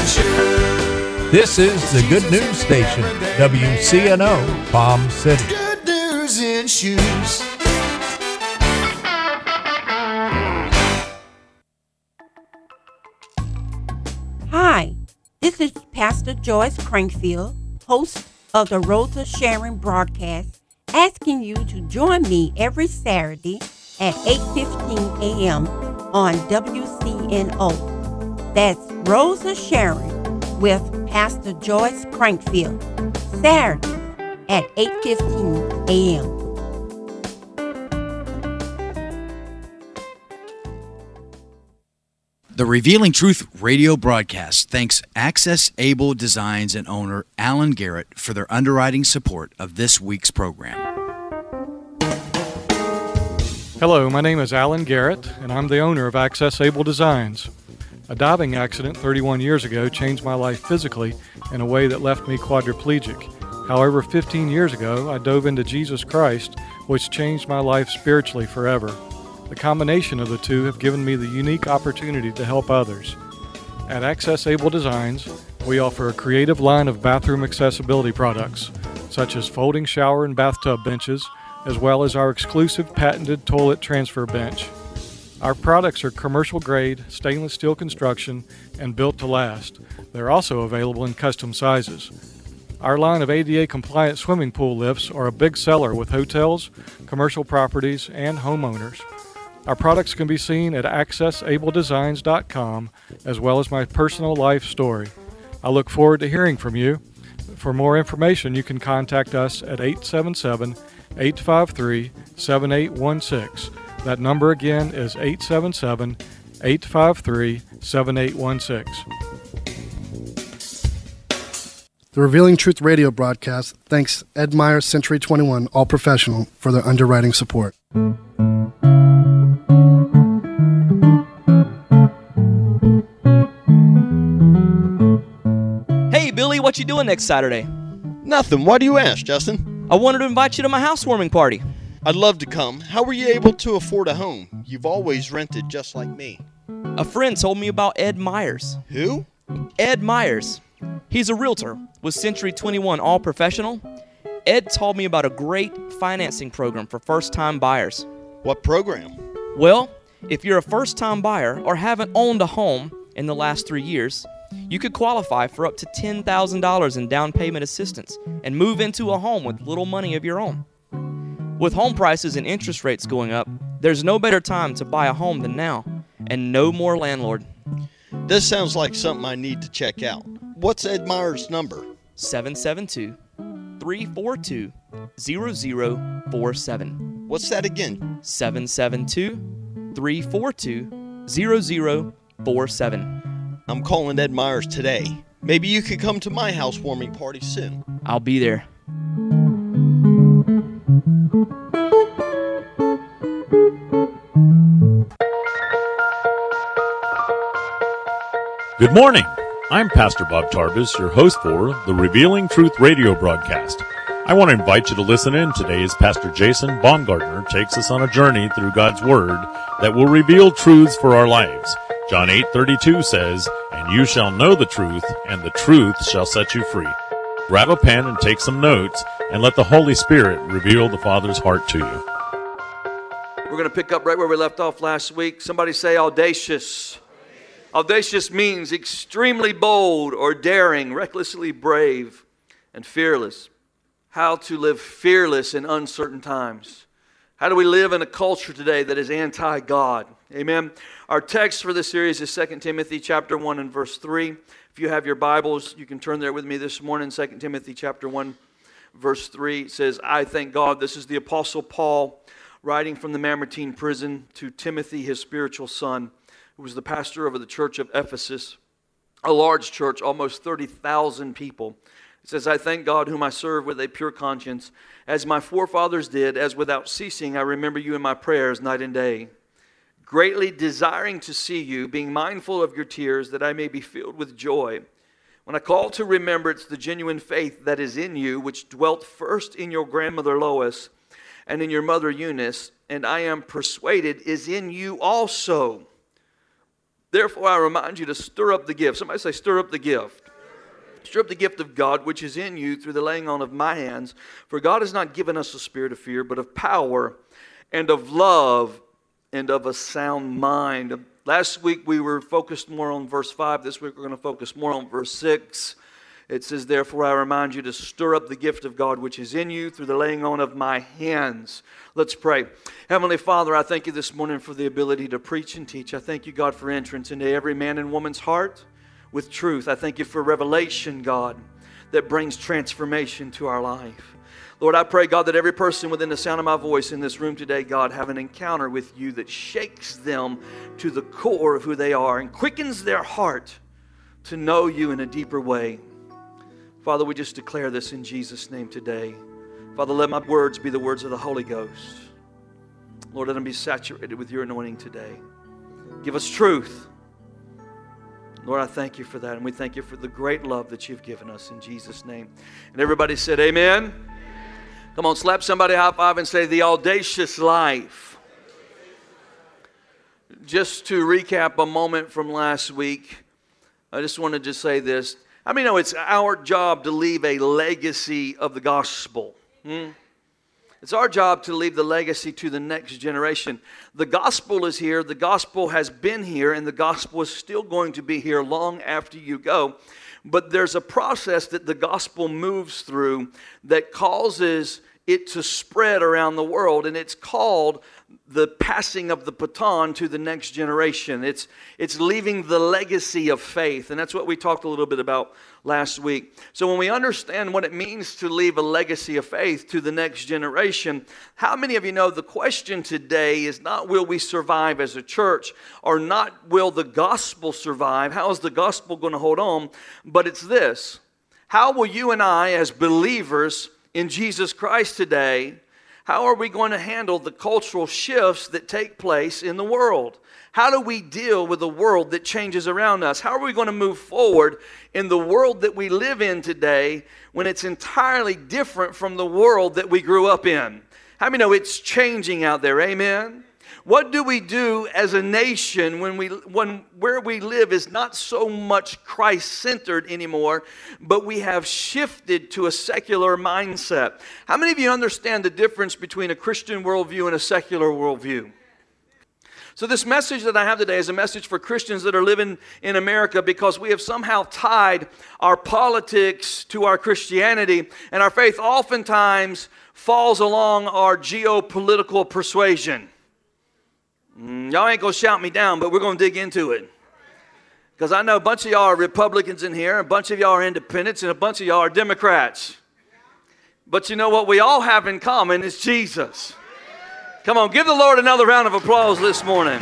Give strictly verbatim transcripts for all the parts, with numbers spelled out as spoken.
and shoes. This is the Good News Station, W C N O, Palm City. Good news in shoes. Hi, this is Pastor Joyce Crankfield, host of the Rosa Sharon broadcast, asking you to join me every Saturday at eight fifteen a.m. on W C N O. That's Rosa Sharon with Pastor Joyce Crankfield, Saturday at eight fifteen a.m. The Revealing Truth radio broadcast thanks Access Able Designs and owner Alan Garrett for their underwriting support of this week's program. Hello, my name is Alan Garrett, and I'm the owner of Access Able Designs. A diving accident thirty-one years ago changed my life physically in a way that left me quadriplegic. However, fifteen years ago, I dove into Jesus Christ, which changed my life spiritually forever. The combination of the two have given me the unique opportunity to help others. At Access Able Designs, we offer a creative line of bathroom accessibility products, such as folding shower and bathtub benches, as well as our exclusive patented toilet transfer bench. Our products are commercial-grade, stainless steel construction, and built to last. They're also available in custom sizes. Our line of A D A-compliant swimming pool lifts are a big seller with hotels, commercial properties, and homeowners. Our products can be seen at access able designs dot com, as well as my personal life story. I look forward to hearing from you. For more information, you can contact us at eight seven seven, eight five three, seven eight one six. That number again is eight seven seven, eight five three, seven eight one six. The Revealing Truth radio broadcast thanks Ed Meyer Century twenty-one All Professional for their underwriting support. Hey, Billy, what you doing next Saturday? Nothing. Why do you ask, Justin? I wanted to invite you to my housewarming party. I'd love to come. How were you able to afford a home? You've always rented just like me. A friend told me about Ed Myers. Who? Ed Myers. He's a realtor with Century twenty-one All Professional. Ed told me about a great financing program for first-time buyers. What program? Well, if you're a first-time buyer or haven't owned a home in the last three years, you could qualify for up to ten thousand dollars in down payment assistance and move into a home with little money of your own. With home prices and interest rates going up, there's no better time to buy a home than now, and no more landlord. This sounds like something I need to check out. What's Ed Meyer's number? seven seven two, three four two, zero zero four seven. What's that again? seven seven two, three four two, zero zero four seven. I'm calling Ed Myers today. Maybe you could come to my housewarming party soon. I'll be there. Good morning. I'm Pastor Bob Tarbus, your host for the Revealing Truth radio broadcast. I want to invite you to listen in today as Pastor Jason Baumgartner takes us on a journey through God's Word that will reveal truths for our lives. John eight thirty-two says, "And you shall know the truth, and the truth shall set you free." Grab a pen and take some notes, and let the Holy Spirit reveal the Father's heart to you. We're going to pick up right where we left off last week. Somebody say audacious. Audacious means extremely bold or daring, recklessly brave, and fearless. How to live fearless in uncertain times. How do we live in a culture today that is anti-God? Amen. Our text for this series is Second Timothy chapter one and verse three. If you have your Bibles, you can turn there with me this morning. Second Timothy chapter one, verse three. It says, "I thank God." This is the Apostle Paul writing from the Mamertine prison to Timothy, his spiritual son, who was the pastor over the church of Ephesus, a large church, almost thirty thousand people. It says, "I thank God whom I serve with a pure conscience, as my forefathers did, as without ceasing I remember you in my prayers night and day, greatly desiring to see you, being mindful of your tears, that I may be filled with joy. When I call to remembrance the genuine faith that is in you, which dwelt first in your grandmother Lois and in your mother Eunice, and I am persuaded is in you also. Therefore, I remind you to stir up the gift. Somebody say, stir up the gift. Stir up the gift of God which is in you through the laying on of my hands. For God has not given us a spirit of fear, but of power and of love and of a sound mind. Last week we were focused more on verse five. This week we're going to focus more on verse six. It says, therefore I remind you to stir up the gift of God which is in you through the laying on of my hands. Let's pray. Heavenly Father, I thank you this morning for the ability to preach and teach. I thank you, God, for entrance into every man and woman's heart with truth. I thank you for revelation, God, that brings transformation to our life. Lord, I pray, God, that every person within the sound of my voice in this room today, God, have an encounter with you that shakes them to the core of who they are and quickens their heart to know you in a deeper way. Father, we just declare this in Jesus' name today. Father, let my words be the words of the Holy Ghost. Lord, let them be saturated with your anointing today. Give us truth. Lord, I thank you for that, and we thank you for the great love that you've given us in Jesus' name. And everybody said amen. Amen. Come on, slap somebody high five and say, the audacious life. Just to recap a moment from last week, I just wanted to say this. I mean, no, it's our job to leave a legacy of the gospel. Hmm? It's our job to leave the legacy to the next generation. The gospel is here, the gospel has been here, and the gospel is still going to be here long after you go. But there's a process that the gospel moves through that causes it to spread around the world, and it's called the passing of the baton to the next generation. It's, it's leaving the legacy of faith, and that's what we talked a little bit about last week. So when we understand what it means to leave a legacy of faith to the next generation, how many of you know the question today is not will we survive as a church, or not will the gospel survive? How is the gospel going to hold on? But it's this: how will you and I as believers in Jesus Christ today, how are we going to handle the cultural shifts that take place in the world? How do we deal with the world that changes around us? How are we going to move forward in the world that we live in today when it's entirely different from the world that we grew up in? How many know it's changing out there? Amen? What do we do as a nation when we when where we live is not so much Christ-centered anymore, but we have shifted to a secular mindset? How many of you understand the difference between a Christian worldview and a secular worldview? So this message that I have today is a message for Christians that are living in America, because we have somehow tied our politics to our Christianity, and our faith oftentimes falls along our geopolitical persuasion. Mm, y'all ain't going to shout me down, but we're going to dig into it. Because I know a bunch of y'all are Republicans in here, a bunch of y'all are independents, and a bunch of y'all are Democrats. But you know what we all have in common is Jesus. Come on, give the Lord another round of applause this morning.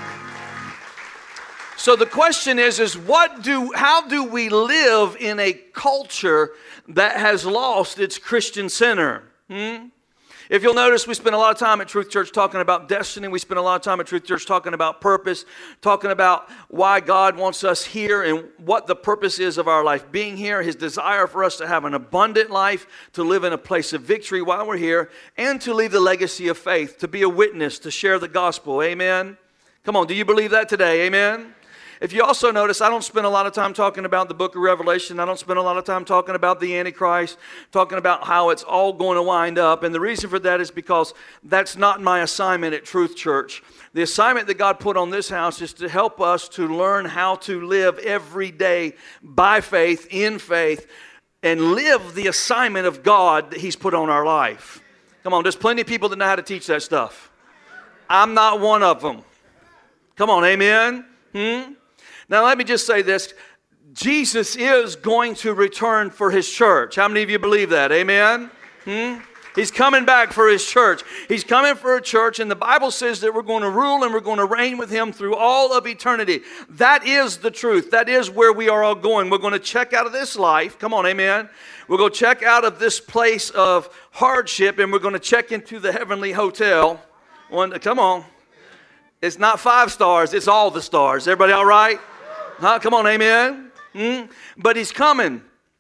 So the question is, is what do, how do we live in a culture that has lost its Christian center? Hmm? If you'll notice, we spend a lot of time at Truth Church talking about destiny. We spend a lot of time at Truth Church talking about purpose, talking about why God wants us here and what the purpose is of our life being here, His desire for us to have an abundant life, to live in a place of victory while we're here, and to leave the legacy of faith, to be a witness, to share the gospel. Amen? Come on, do you believe that today? Amen? If you also notice, I don't spend a lot of time talking about the book of Revelation. I don't spend a lot of time talking about the Antichrist, talking about how it's all going to wind up. And the reason for that is because that's not my assignment at Truth Church. The assignment that God put on this house is to help us to learn how to live every day by faith, in faith, and live the assignment of God that He's put on our life. Come on, there's plenty of people that know how to teach that stuff. I'm not one of them. Come on, amen? Hmm? Now, let me just say this. Jesus is going to return for His church. How many of you believe that? Amen? Hmm? He's coming back for His church. He's coming for a church, and the Bible says that we're going to rule and we're going to reign with Him through all of eternity. That is the truth. That is where we are all going. We're going to check out of this life. Come on, amen? We're going to check out of this place of hardship, and we're going to check into the heavenly hotel. One, come on. It's not five stars. It's all the stars. Everybody all right? Huh? Come on, amen? Mm? But He's coming.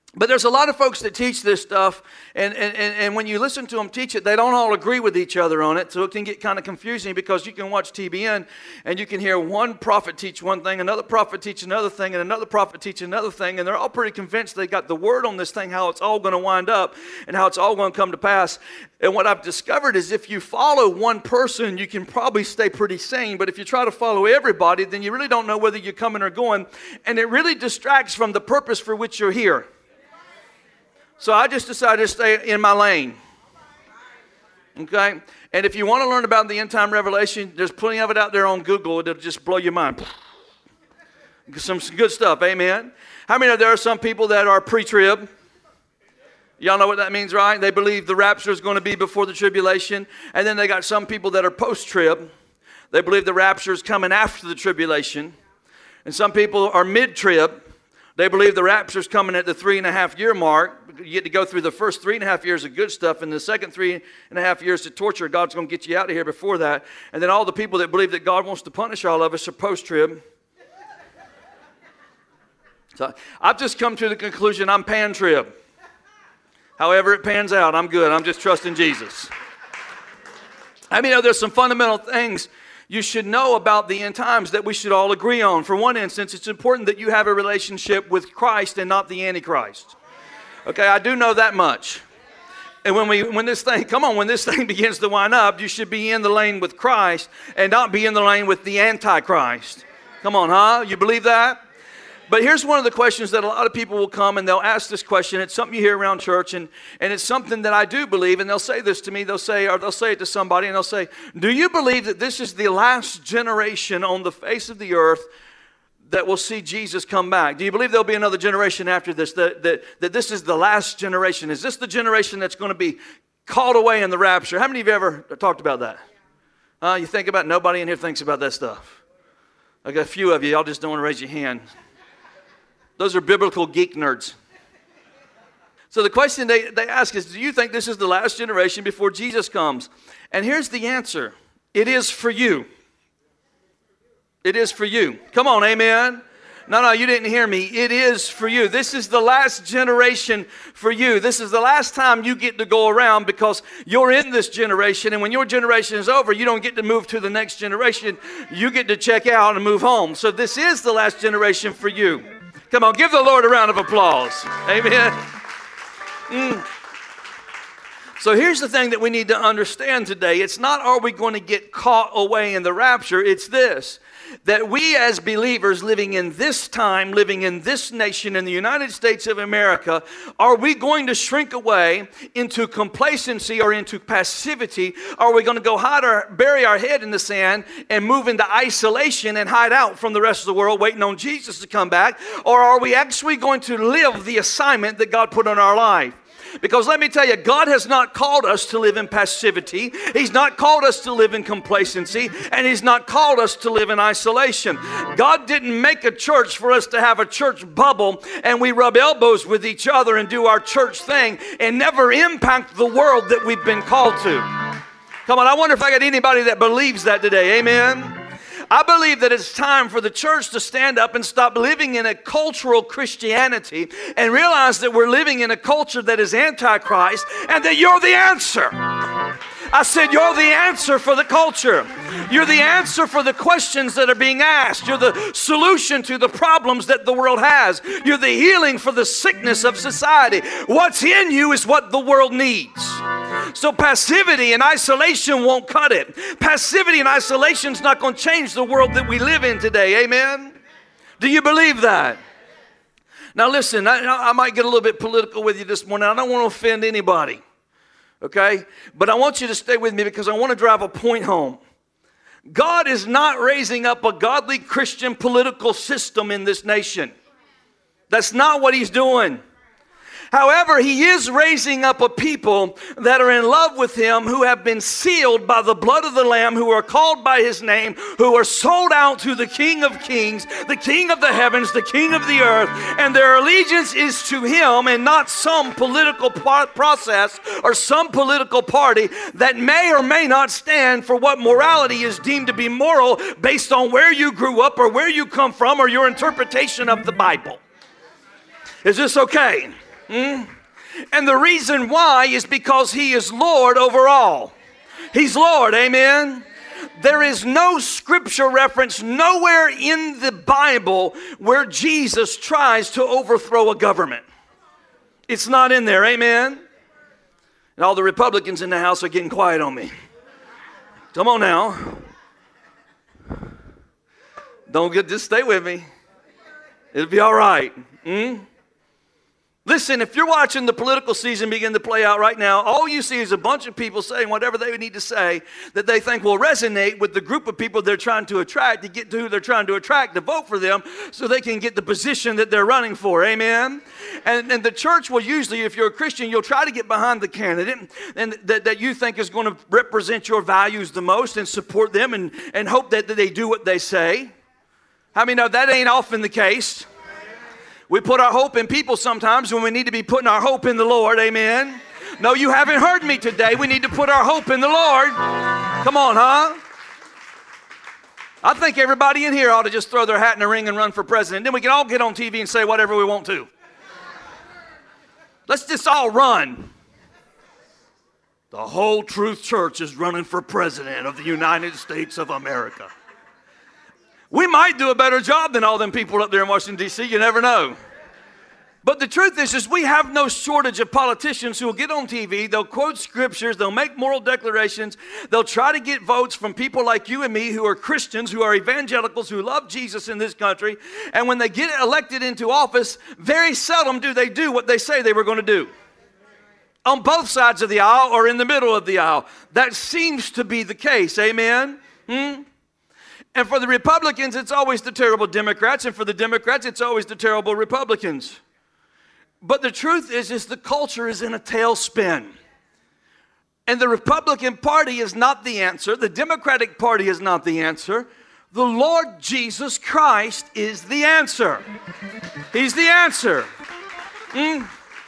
But there's a lot of folks that teach this stuff, and, and, and when you listen to them teach it, they don't all agree with each other on it, so it can get kind of confusing because you can watch T B N and you can hear one prophet teach one thing, another prophet teach another thing, and another prophet teach another thing, and they're all pretty convinced they got the word on this thing, how it's all going to wind up and how it's all going to come to pass. And what I've discovered is if you follow one person, you can probably stay pretty sane, but if you try to follow everybody, then you really don't know whether you're coming or going, and it really distracts from the purpose for which you're here. So I just decided to stay in my lane, okay? And if you want to learn about the end time revelation, there's plenty of it out there on Google. It'll just blow your mind. Some good stuff, amen? How many of there are some people that are pre-trib? Y'all know what that means, right? They believe the rapture is going to be before the tribulation. And then they got some people that are post-trib. They believe the rapture is coming after the tribulation. And some people are mid-trib. They believe the rapture is coming at the three and a half year mark. You get to go through the first three and a half years of good stuff, and the second three and a half years of torture. God's going to get you out of here before that. And then all the people that believe that God wants to punish all of us are post-trib. So I've just come to the conclusion I'm pan-trib. However it pans out, I'm good. I'm just trusting Jesus. I mean, there's some fundamental things you should know about the end times that we should all agree on. For one instance, it's important that you have a relationship with Christ and not the Antichrist. Okay, I do know that much. And when we, when this thing, come on, when this thing begins to wind up, you should be in the lane with Christ and not be in the lane with the Antichrist. Come on, huh? You believe that? But here's one of the questions that a lot of people will come and they'll ask this question. It's something you hear around church, and, and it's something that I do believe, and they'll say this to me. They'll say, or they'll say it to somebody, and they'll say, do you believe that this is the last generation on the face of the earth that will see Jesus come back? Do you believe there'll be another generation after this, that, that, that this is the last generation? Is this the generation that's going to be called away in the rapture? How many of you ever talked about that? Uh, you think about it? Nobody in here thinks about that stuff. I got a few of you. Y'all just don't want to raise your hand. Those are biblical geek nerds. So the question they, they ask is, do you think this is the last generation before Jesus comes? And here's the answer. It is for you. It is for you. Come on, amen? No, no, you didn't hear me. It is for you. This is the last generation for you. This is the last time you get to go around because you're in this generation. And when your generation is over, you don't get to move to the next generation. You get to check out and move home. So this is the last generation for you. Come on, give the Lord a round of applause. Amen. Mm. So here's the thing that we need to understand today. It's not are we going to get caught away in the rapture. It's this, that we as believers living in this time, living in this nation, in the United States of America, are we going to shrink away into complacency or into passivity? Are we going to go hide our, bury our head in the sand and move into isolation and hide out from the rest of the world waiting on Jesus to come back? Or are we actually going to live the assignment that God put on our life? Because let me tell you, God has not called us to live in passivity. He's not called us to live in complacency. And He's not called us to live in isolation. God didn't make a church for us to have a church bubble and we rub elbows with each other and do our church thing and never impact the world that we've been called to. Come on, I wonder if I got anybody that believes that today. Amen. I believe that it's time for the church to stand up and stop living in a cultural Christianity and realize that we're living in a culture that is antichrist and that you're the answer. I said you're the answer for the culture. You're the answer for the questions that are being asked. You're the solution to the problems that the world has. You're the healing for the sickness of society. What's in you is what the world needs. So passivity and isolation won't cut it. Passivity and isolation is not going to change the world that we live in today. Amen? Do you believe that? Now listen, I, I might get a little bit political with you this morning. I don't want to offend anybody. Okay? But I want you to stay with me because I want to drive a point home. God is not raising up a godly Christian political system in this nation. That's not what He's doing. However, He is raising up a people that are in love with Him, who have been sealed by the blood of the Lamb, who are called by His name, who are sold out to the King of Kings, the King of the heavens, the King of the earth, and their allegiance is to Him and not some political process or some political party that may or may not stand for what morality is deemed to be moral based on where you grew up or where you come from or your interpretation of the Bible. Is this okay? Mm? And the reason why is because he is Lord over all. He's Lord, amen? There is no scripture reference nowhere in the Bible where Jesus tries to overthrow a government. It's not in there, amen? And all the Republicans in the house are getting quiet on me. Come on now. Don't get, just stay with me. It'll be all right. Mm? Listen, if you're watching the political season begin to play out right now, all you see is a bunch of people saying whatever they need to say that they think will resonate with the group of people they're trying to attract, to get to who they're trying to attract, to vote for them so they can get the position that they're running for. Amen? And, and the church will usually, if you're a Christian, you'll try to get behind the candidate and that, that you think is going to represent your values the most and support them and, and hope that, that they do what they say. How many know that ain't often the case? We put our hope in people sometimes when we need to be putting our hope in the Lord, amen? No, you haven't heard me today. We need to put our hope in the Lord. Come on, huh? I think everybody in here ought to just throw their hat in the ring and run for president. Then we can all get on T V and say whatever we want to. Let's just all run. The whole Truth Church is running for president of the United States of America. We might do a better job than all them people up there in Washington, D C You never know. But the truth is, is we have no shortage of politicians who will get on T V, they'll quote scriptures, they'll make moral declarations, they'll try to get votes from people like you and me who are Christians, who are evangelicals, who love Jesus in this country. And when they get elected into office, very seldom do they do what they say they were going to do. On both sides of the aisle or in the middle of the aisle. That seems to be the case, amen? Hmm? And for the Republicans, it's always the terrible Democrats. And for the Democrats, it's always the terrible Republicans. But the truth is, is the culture is in a tailspin. And the Republican Party is not the answer. The Democratic Party is not the answer. The Lord Jesus Christ is the answer. He's the answer. Mm.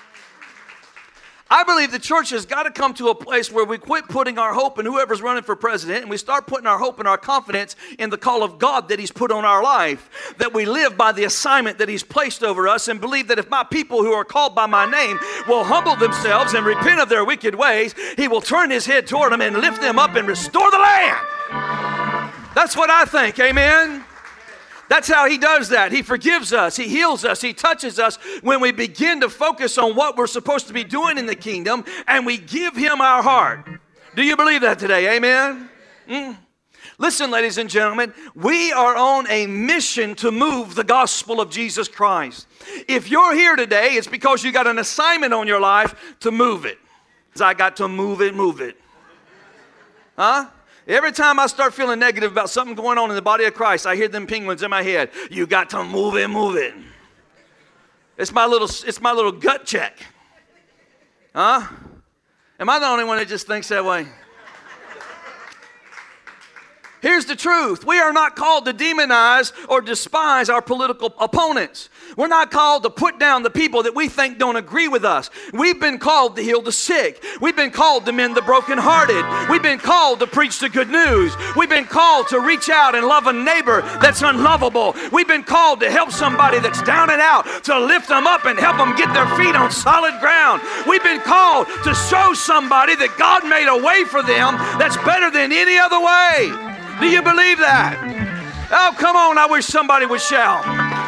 I believe the church has got to come to a place where we quit putting our hope in whoever's running for president and we start putting our hope and our confidence in the call of God that He's put on our life, that we live by the assignment that He's placed over us and believe that if my people who are called by my name will humble themselves and repent of their wicked ways, He will turn His head toward them and lift them up and restore the land. That's what I think, amen? That's how He does that. He forgives us. He heals us. He touches us when we begin to focus on what we're supposed to be doing in the kingdom and we give Him our heart. Do you believe that today? Amen? Mm. Listen, ladies and gentlemen, we are on a mission to move the gospel of Jesus Christ. If you're here today, it's because you got an assignment on your life to move it. I got to move it, move it. Huh? Every time I start feeling negative about something going on in the body of Christ, I hear them penguins in my head. You got to move it, move it. It's my little, it's my little gut check. Huh? Am I the only one that just thinks that way? Here's the truth. We are not called to demonize or despise our political opponents. We're not called to put down the people that we think don't agree with us. We've been called to heal the sick. We've been called to mend the brokenhearted. We've been called to preach the good news. We've been called to reach out and love a neighbor that's unlovable. We've been called to help somebody that's down and out, to lift them up and help them get their feet on solid ground. We've been called to show somebody that God made a way for them that's better than any other way. Do you believe that? Oh, come on, I wish somebody would shout.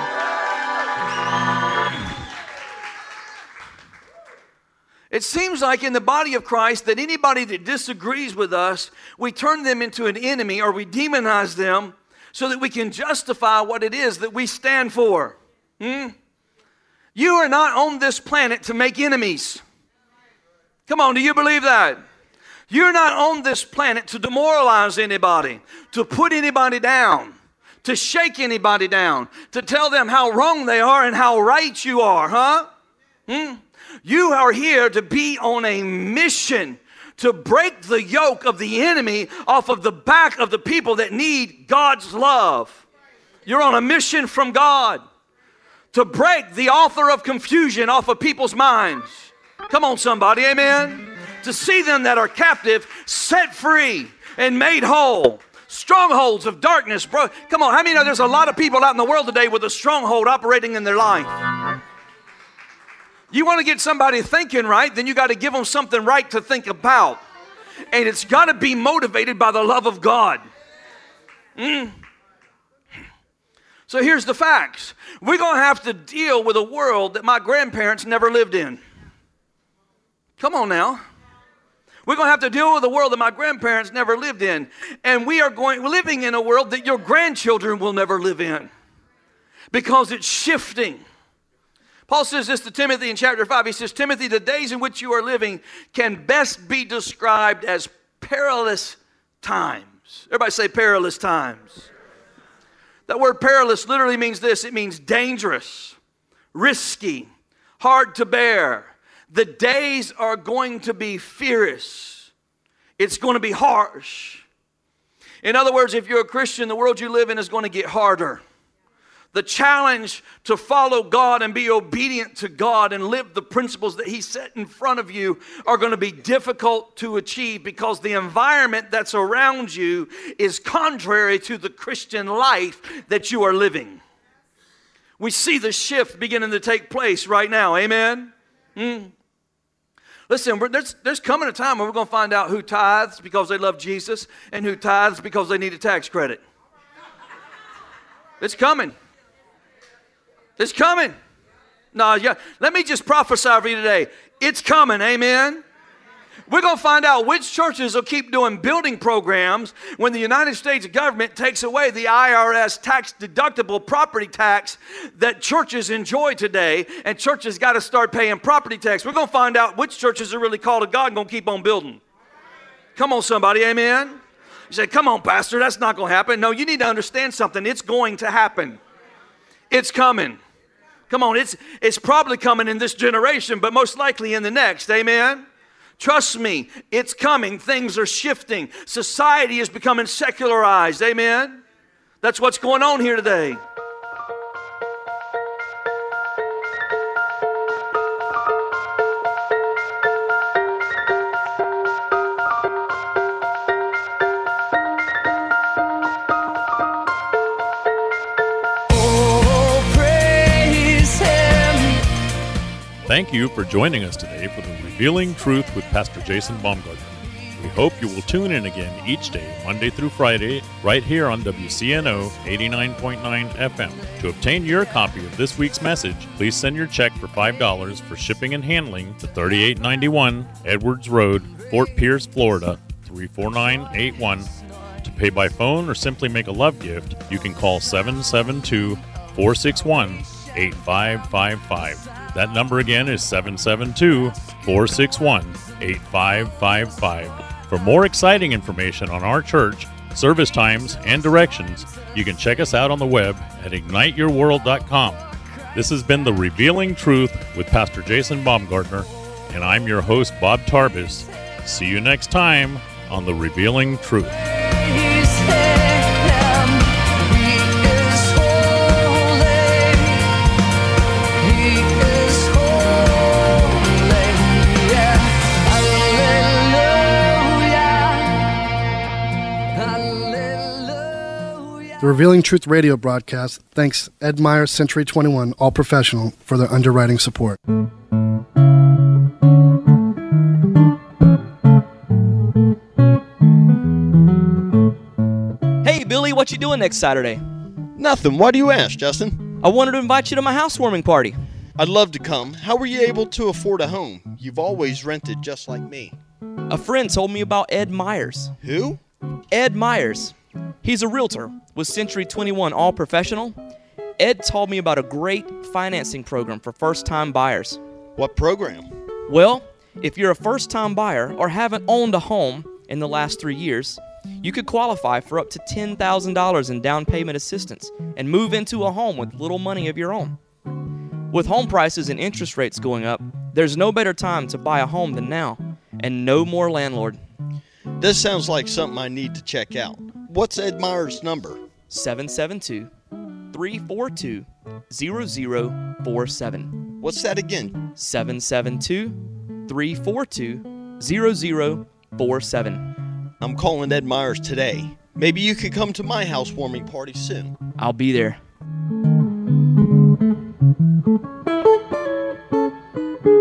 It seems like in the body of Christ that anybody that disagrees with us, we turn them into an enemy or we demonize them so that we can justify what it is that we stand for. Hmm? You are not on this planet to make enemies. Come on, do you believe that? You're not on this planet to demoralize anybody, to put anybody down, to shake anybody down, to tell them how wrong they are and how right you are, huh? Hmm? You are here to be on a mission to break the yoke of the enemy off of the back of the people that need God's love. You're on a mission from God to break the author of confusion off of people's minds. Come on, somebody, amen? To see them that are captive set free and made whole. Strongholds of darkness, bro. Come on, how many know there's a lot of people out in the world today with a stronghold operating in their life? You want to get somebody thinking right, then you got to give them something right to think about. And it's got to be motivated by the love of God. Mm. So here's the facts. We're going to have to deal with a world that my grandparents never lived in. Come on now. We're going to have to deal with a world that my grandparents never lived in. And we are going living in a world that your grandchildren will never live in. Because it's shifting. Paul says this to Timothy in chapter five. He says, Timothy, the days in which you are living can best be described as perilous times. Everybody say perilous times. That word perilous literally means this. It means dangerous, risky, hard to bear. The days are going to be fierce. It's going to be harsh. In other words, if you're a Christian, the world you live in is going to get harder. The challenge to follow God and be obedient to God and live the principles that He set in front of you are going to be difficult to achieve because the environment that's around you is contrary to the Christian life that you are living. We see the shift beginning to take place right now. Amen? Mm. Listen, we're, there's, there's coming a time when we're going to find out who tithes because they love Jesus and who tithes because they need a tax credit. It's coming. It's coming. No, yeah. Let me just prophesy over you today. It's coming. Amen. We're going to find out which churches will keep doing building programs when the United States government takes away the I R S tax deductible property tax that churches enjoy today, and churches got to start paying property tax. We're going to find out which churches are really called to God and going to keep on building. Come on, somebody. Amen. You say, come on, Pastor, that's not going to happen. No, you need to understand something. It's going to happen. It's coming. Come on, it's, it's probably coming in this generation, but most likely in the next. Amen? Trust me, it's coming. Things are shifting. Society is becoming secularized. Amen? That's what's going on here today. Thank you for joining us today for the Revealing Truth with Pastor Jason Baumgartner. We hope you will tune in again each day, Monday through Friday, right here on W C N O eighty-nine point nine F M. To obtain your copy of this week's message, please send your check for five dollars for shipping and handling to thirty-eight ninety-one Edwards Road, Fort Pierce, Florida, three four nine eight one. To pay by phone or simply make a love gift, you can call seven seven two, four six one, eight five five five. That number again is seven seven two, four six one, eight five five five. For more exciting information on our church, service times, and directions, you can check us out on the web at ignite your world dot com. This has been The Revealing Truth with Pastor Jason Baumgartner, and I'm your host, Bob Tarbis. See you next time on The Revealing Truth. The Revealing Truth radio broadcast thanks Ed Meyer Century twenty-one All Professional for their underwriting support. Hey, Billy, what you doing next Saturday? Nothing. Why do you ask, Justin? I wanted to invite you to my housewarming party. I'd love to come. How were you able to afford a home? You've always rented just like me. A friend told me about Ed Myers. Who? Ed Myers. He's a realtor with Century twenty-one All Professional. Ed told me about a great financing program for first-time buyers. What program? Well, if you're a first-time buyer or haven't owned a home in the last three years, you could qualify for up to ten thousand dollars in down payment assistance and move into a home with little money of your own. With home prices and interest rates going up, there's no better time to buy a home than now, and no more landlord. This sounds like something I need to check out. What's Ed Meyer's number? seven seven two, three four two, zero zero four seven. What's that again? seven seven two, three four two, zero zero four seven. I'm calling Ed Myers today. Maybe you could come to my housewarming party soon. I'll be there.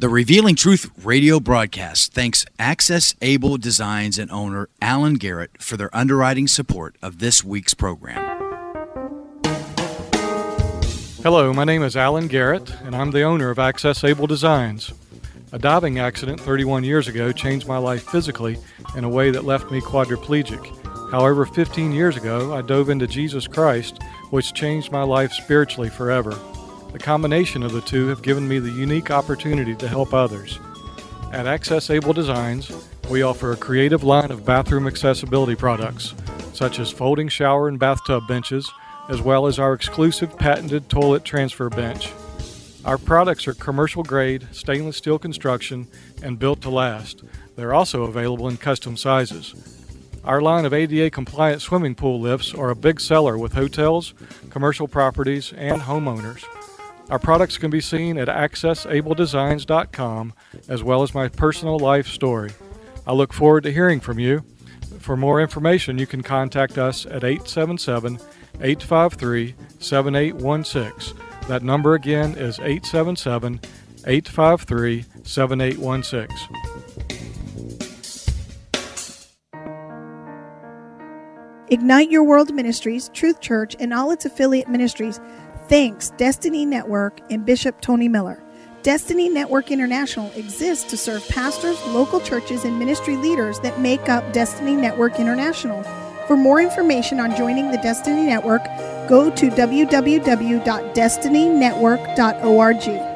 The Revealing Truth radio broadcast thanks Access Able Designs and owner Alan Garrett for their underwriting support of this week's program. Hello, my name is Alan Garrett, and I'm the owner of Access Able Designs. A diving accident thirty-one years ago changed my life physically in a way that left me quadriplegic. However, fifteen years ago, I dove into Jesus Christ, which changed my life spiritually forever. The combination of the two have given me the unique opportunity to help others. At Access Able Designs, we offer a creative line of bathroom accessibility products, such as folding shower and bathtub benches, as well as our exclusive patented toilet transfer bench. Our products are commercial grade, stainless steel construction, and built to last. They're also available in custom sizes. Our line of A D A compliant swimming pool lifts are a big seller with hotels, commercial properties, and homeowners. Our products can be seen at access able designs dot com, as well as my personal life story. I look forward to hearing from you. For more information, you can contact us at eight seven seven, eight five three, seven eight one six. That number again is eight seven seven, eight five three, seven eight one six. Ignite Your World Ministries, Truth Church, and all its affiliate ministries thanks Destiny Network and Bishop Tony Miller. Destiny Network International exists to serve pastors, local churches, and ministry leaders that make up Destiny Network International. For more information on joining the Destiny Network, go to w w w dot destiny network dot org.